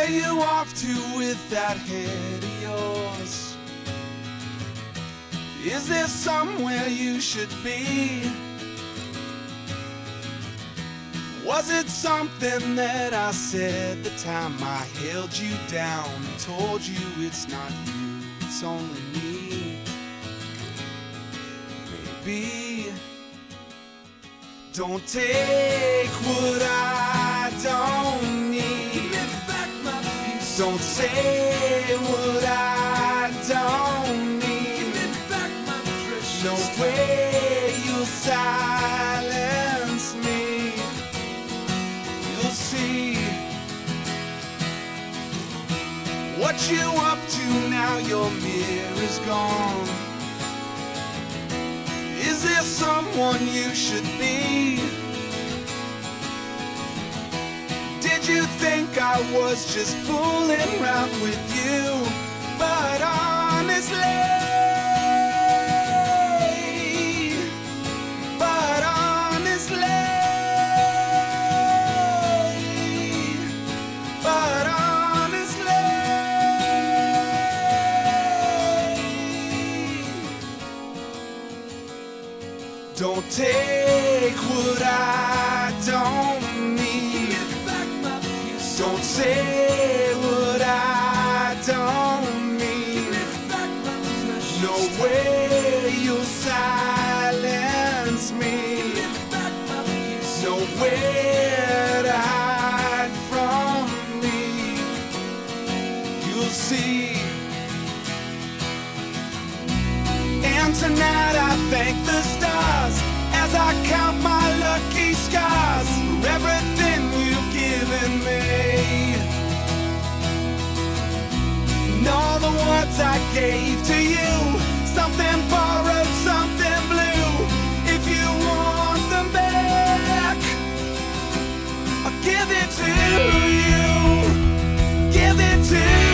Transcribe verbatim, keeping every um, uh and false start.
Where you off to with that head of yours? Is there somewhere you should be? Was it something that I said the time I held you down and told you it's not you, it's only me? Maybe. Don't take what I don't need. Give me back my peace. Don't say what I don't need. Give me back my precious. No way you'll silence me. You'll see what you up to now. Your mirror's gone. Is there someone you should be? Did you think I was just fooling around with you? But honestly, but honestly, but honestly, don't take what I don't need. Don't say what I don't need. No way you'll silence me. Nowhere to hide from me. You'll see. And tonight I thank the stars as I count my lucky scars for everything you've given me. And all the words I gave to you, something borrowed, something blue. If you want them back, I'll give it to you. Give it to you.